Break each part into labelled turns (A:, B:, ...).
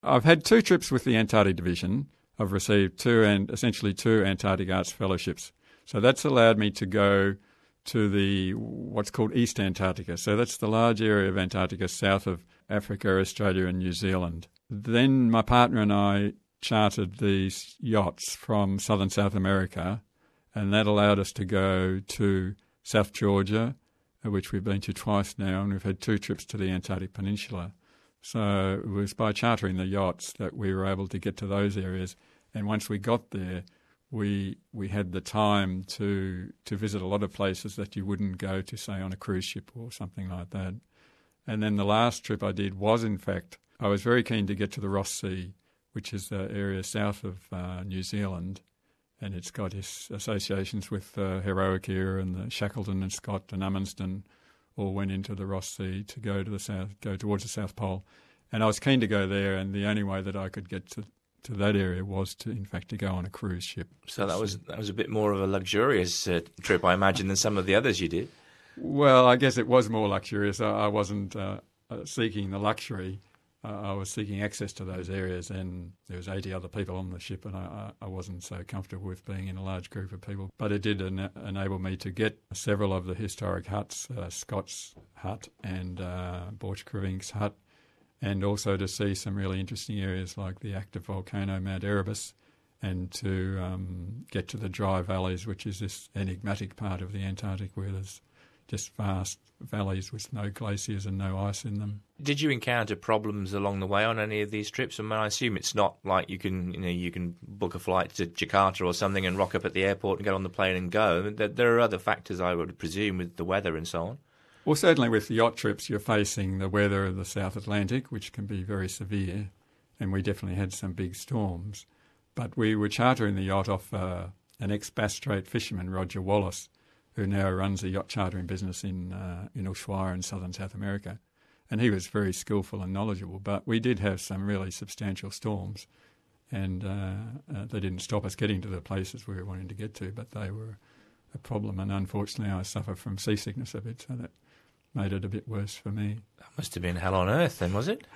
A: I've had 2 trips with the Antarctic Division. I've received 2 Antarctic Arts Fellowships. So that's allowed me to go to what's called East Antarctica. So that's the large area of Antarctica south of Africa, Australia and New Zealand. Then my partner and I chartered these yachts from southern South America, and that allowed us to go to South Georgia, which we've been to twice now, and we've had 2 trips to the Antarctic Peninsula. So it was by chartering the yachts that we were able to get to those areas. And once we got there, we had the time to visit a lot of places that you wouldn't go to, say, on a cruise ship or something like that. And then the last trip I did was, in fact, I was very keen to get to the Ross Sea, which is the area south of New Zealand, and it's got its associations with Heroica and the Shackleton and Scott and Amundsen all went into the Ross Sea to go to the south, go towards the South Pole. And I was keen to go there, and the only way that I could get to that area was to go on a cruise ship.
B: So that was a bit more of a luxurious trip, I imagine, than some of the others you did.
A: Well, I guess it was more luxurious. I wasn't seeking the luxury. I was seeking access to those areas, and there was 80 other people on the ship, and I wasn't so comfortable with being in a large group of people. But it did enable me to get several of the historic huts, Scott's hut and Borchgrevink's hut, and also to see some really interesting areas like the active volcano Mount Erebus, and to get to the dry valleys, which is this enigmatic part of the Antarctic where there's just vast valleys with no glaciers and no ice in them.
B: Did you encounter problems along the way on any of these trips? I mean, I assume it's not like you can book a flight to Jakarta or something and rock up at the airport and get on the plane and go. There are other factors, I would presume, with the weather and so on.
A: Well, certainly with the yacht trips, you're facing the weather of the South Atlantic, which can be very severe, and we definitely had some big storms. But we were chartering the yacht off an ex-Bass Strait fisherman, Roger Wallace, who now runs a yacht chartering business in Ushuaia in southern South America. And he was very skillful and knowledgeable, but we did have some really substantial storms, and they didn't stop us getting to the places we were wanting to get to, but they were a problem, and unfortunately I suffer from seasickness a bit, so that made it a bit worse for me.
B: That must have been hell on earth then, was it?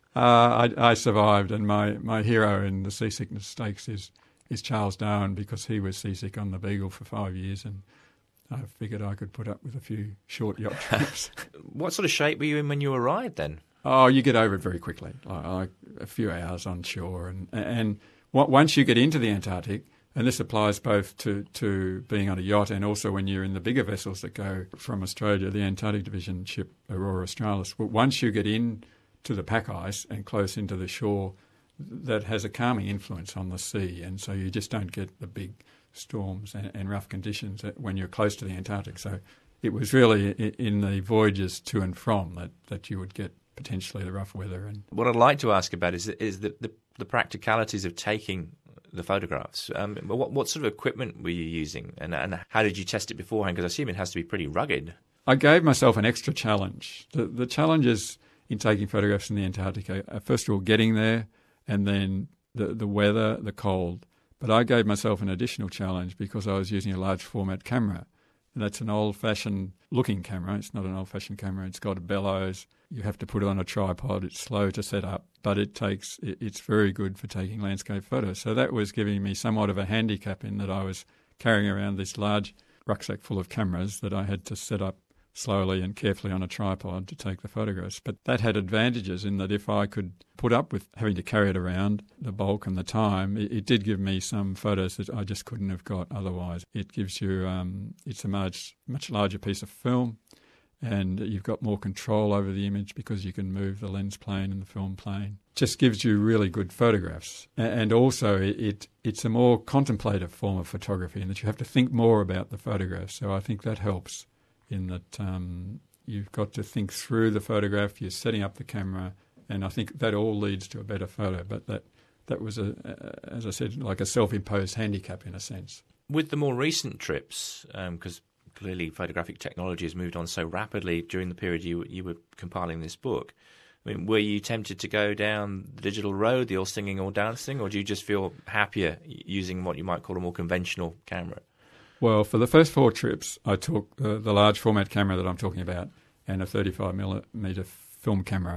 A: I survived, and my hero in the seasickness stakes is Charles Darwin, because he was seasick on the Beagle for 5 years, and I figured I could put up with a few short yacht trips.
B: What sort of shape were you in when you arrived then?
A: Oh, you get over it very quickly, like a few hours on shore. And once you get into the Antarctic, and this applies both to being on a yacht and also when you're in the bigger vessels that go from Australia, the Antarctic Division ship Aurora Australis, once you get in to the pack ice and close into the shore, that has a calming influence on the sea, and so you just don't get the big storms and rough conditions when you're close to the Antarctic. So it was really in the voyages to and from that you would get potentially the rough weather. And
B: what I'd like to ask about is the practicalities of taking the photographs. What sort of equipment were you using, and how did you test it beforehand? Because I assume it has to be pretty rugged.
A: I gave myself an extra challenge. The challenges in taking photographs in the Antarctic are, first of all, getting there, and then the weather, the cold. But I gave myself an additional challenge because I was using a large format camera. And that's an old-fashioned looking camera. It's not an old-fashioned camera. It's got a bellows. You have to put it on a tripod. It's slow to set up, but it's very good for taking landscape photos. So that was giving me somewhat of a handicap in that I was carrying around this large rucksack full of cameras that I had to set up slowly and carefully on a tripod to take the photographs. But that had advantages in that if I could put up with having to carry it around, the bulk and the time, it did give me some photos that I just couldn't have got otherwise. It gives you, it's a much larger piece of film, and you've got more control over the image because you can move the lens plane and the film plane. Just gives you really good photographs. And also it's a more contemplative form of photography in that you have to think more about the photographs. So I think that helps in that you've got to think through the photograph, you're setting up the camera, and I think that all leads to a better photo. But that was, as I said, like a self-imposed handicap in a sense.
B: With the more recent trips, because clearly photographic technology has moved on so rapidly during the period you were compiling this book, I mean, were you tempted to go down the digital road, the all singing, all dancing, or do you just feel happier using what you might call a more conventional camera?
A: Well, for the first 4 trips, I took the large format camera that I'm talking about and a 35mm film camera.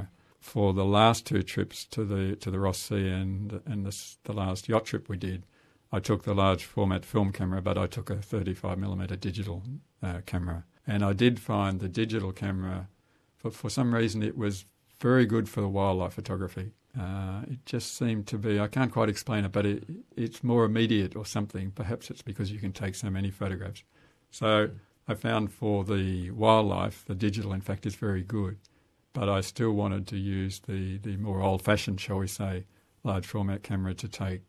A: for the last two trips to the Ross Sea and the last yacht trip we did, I took the large format film camera, but I took a 35mm digital camera. And I did find the digital camera, for some reason, it was very good for the wildlife photography. It just seemed to be, I can't quite explain it, but it's more immediate or something. Perhaps it's because you can take so many photographs. So I found for the wildlife, the digital, in fact, is very good. But I still wanted to use the more old-fashioned, shall we say, large format camera to take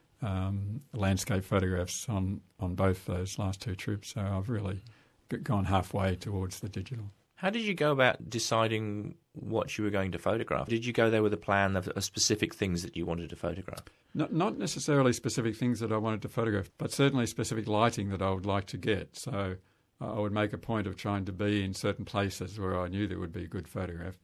A: landscape photographs on both those last two trips. So I've really gone halfway towards the digital.
B: How did you go about deciding what you were going to photograph? Did you go there with a plan of specific things that you wanted to photograph?
A: Not necessarily specific things that I wanted to photograph, but certainly specific lighting that I would like to get. So I would make a point of trying to be in certain places where I knew there would be a good photograph.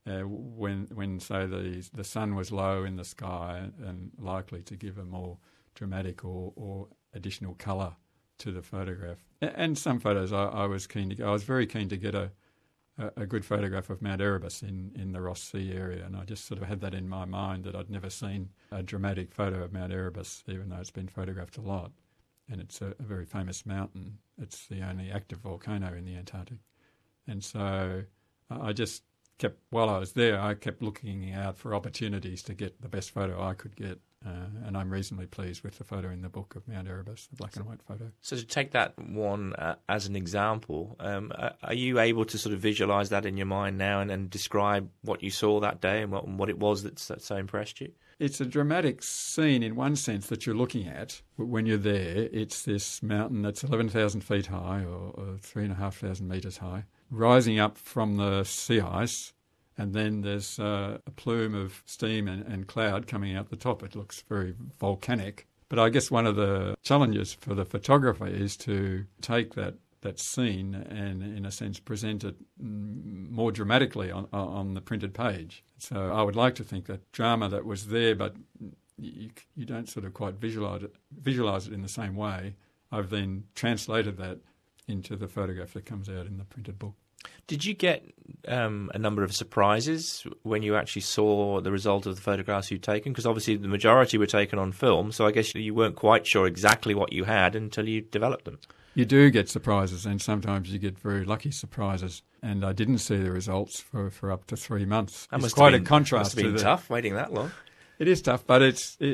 A: When say the sun was low in the sky and likely to give a more dramatic or additional colour to the photograph. And some photos I was keen to. I was very keen to get a good photograph of Mount Erebus in the Ross Sea area, and I just sort of had that in my mind that I'd never seen a dramatic photo of Mount Erebus, even though it's been photographed a lot. And it's a very famous mountain. It's the only active volcano in the Antarctic. And so I just while I was there, I kept looking out for opportunities to get the best photo I could get. And I'm reasonably pleased with the photo in the book of Mount Erebus, the black and white photo. So
B: to take that one as an example, are you able to sort of visualise that in your mind now and describe what you saw that day and what it was that so impressed you?
A: It's a dramatic scene in one sense that you're looking at when you're there. It's this mountain that's 11,000 feet high or 3,500 metres high, rising up from the sea ice. And then there's a plume of steam and cloud coming out the top. It looks very volcanic. But I guess one of the challenges for the photographer is to take that scene and, in a sense, present it more dramatically on the printed page. So I would like to think that drama that was there, but you don't sort of quite visualise it in the same way. I've then translated that into the photograph that comes out in the printed book.
B: Did you get a number of surprises when you actually saw the result of the photographs you'd taken? Because obviously the majority were taken on film, so I guess you weren't quite sure exactly what you had until you developed them.
A: You do get surprises, and sometimes you get very lucky surprises. And I didn't see the results for up to 3 months. It's quite a contrast.
B: Must have been tough waiting that long.
A: It is tough, but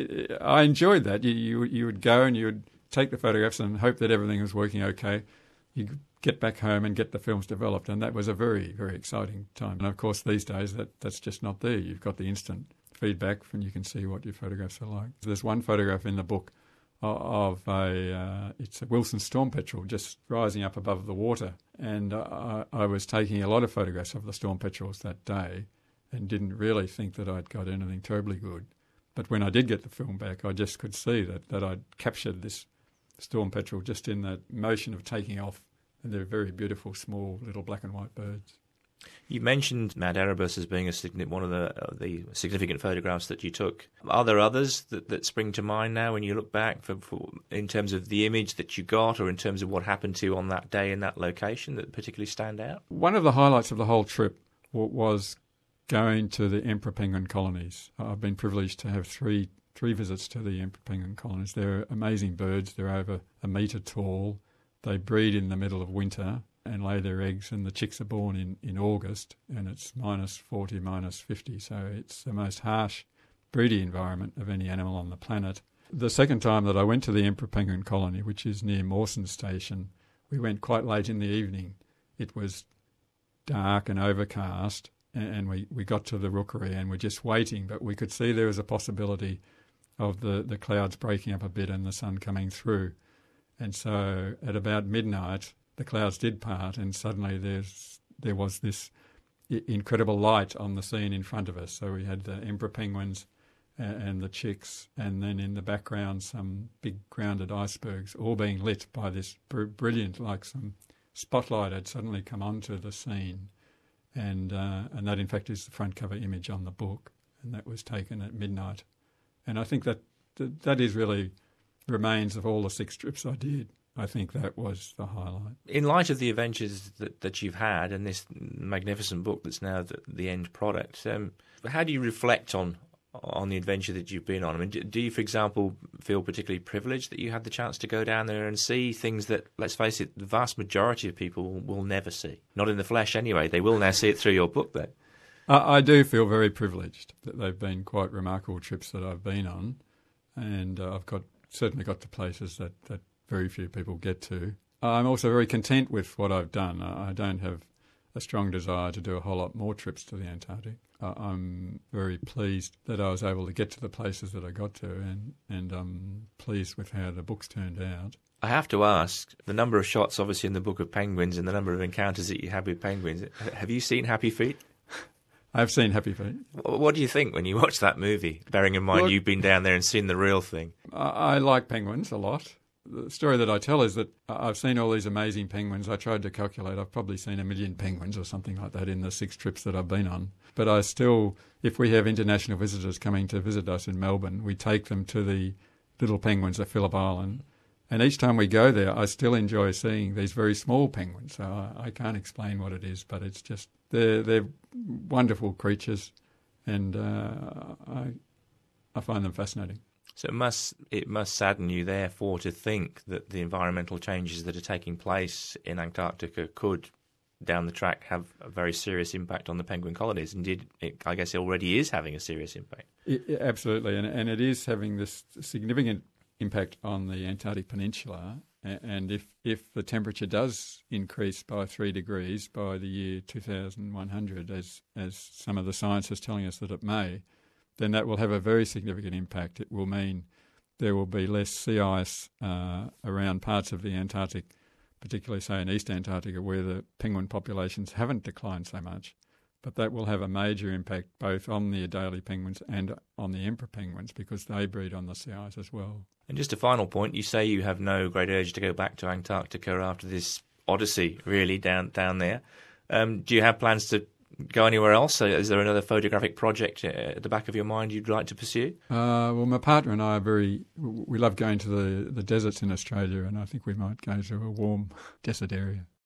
A: I enjoyed that. You would go and you would take the photographs and hope that everything was working okay. You get back home and get the films developed, and that was a very, very exciting time. And of course, these days that's just not there. You've got the instant feedback, and you can see what your photographs are like. There's one photograph in the book of it's a Wilson storm petrel just rising up above the water, and I was taking a lot of photographs of the storm petrels that day, and didn't really think that I'd got anything terribly good. But when I did get the film back, I just could see that I'd captured this storm petrel just in that motion of taking off. And they're very beautiful, small, little black and white birds.
B: You mentioned Mount Erebus as being one of the significant photographs that you took. Are there others that spring to mind now when you look back in terms of the image that you got or in terms of what happened to you on that day in that location that particularly stand out? One
A: of the highlights of the whole trip was going to the emperor penguin colonies. I've been privileged to have three visits to the emperor penguin colonies. They're amazing birds. They're over 1 metre tall. They breed in the middle of winter and lay their eggs, and the chicks are born in August, and it's -40, -50, so it's the most harsh breeding environment of any animal on the planet. The second time that I went to the emperor penguin colony, which is near Mawson Station, we went quite late in the evening. It was dark and overcast, and we got to the rookery and we're just waiting, but we could see there was a possibility of the clouds breaking up a bit and the sun coming through. And so at about midnight, the clouds did part, and suddenly there was this incredible light on the scene in front of us. So we had the emperor penguins and the chicks, and then in the background some big grounded icebergs, all being lit by this brilliant, like some spotlight had suddenly come onto the scene. And that, in fact, is the front cover image on the book, and that was taken at midnight. And I think that is really remains of all the 6 trips I did. I think that was the highlight.
B: In light of the adventures that you've had and this magnificent book that's now the end product, how do you reflect on the adventure that you've been on? I mean, do you, for example, feel particularly privileged that you had the chance to go down there and see things that, let's face it, the vast majority of people will never see? Not in the flesh anyway. They will now see it through your book, though.
A: I do feel very privileged that they've been quite remarkable trips that I've been on, and I've certainly got to places that very few people get to. I'm also very content with what I've done. I don't have a strong desire to do a whole lot more trips to the Antarctic. I'm very pleased that I was able to get to the places that I got to, and I'm pleased with how the book's turned out.
B: I have to ask, the number of shots obviously in the book of penguins and the number of encounters that you had with penguins, have you seen Happy Feet?
A: I've seen Happy Feet.
B: What do you think when you watch that movie, bearing in mind you've been down there and seen the real thing?
A: I like penguins a lot. The story that I tell is that I've seen all these amazing penguins. I tried to calculate. I've probably seen 1 million penguins or something like that in the 6 trips that I've been on. But I still, if we have international visitors coming to visit us in Melbourne, we take them to the little penguins at Phillip Island. And each time we go there, I still enjoy seeing these very small penguins. So I can't explain what it is, but it's just, they're wonderful creatures, and I find them fascinating.
B: So it must sadden you, therefore, to think that the environmental changes that are taking place in Antarctica could, down the track, have a very serious impact on the penguin colonies. Indeed, I guess it already is having a serious impact.
A: Absolutely, and it is having this significant impact on the Antarctic Peninsula. And if the temperature does increase by 3 degrees by the year 2100, as some of the science is telling us that it may, then that will have a very significant impact. It will mean there will be less sea ice around parts of the Antarctic, particularly, say, in East Antarctica, where the penguin populations haven't declined so much. But that will have a major impact both on the Adelie penguins and on the emperor penguins, because they breed on the sea ice as well.
B: And just a final point, you say you have no great urge to go back to Antarctica after this odyssey, really, down there. Do you have plans to go anywhere else? Is there another photographic project at the back of your mind you'd like to pursue?
A: Well, my partner and I we love going to the deserts in Australia, and I think we might go to a warm desert area.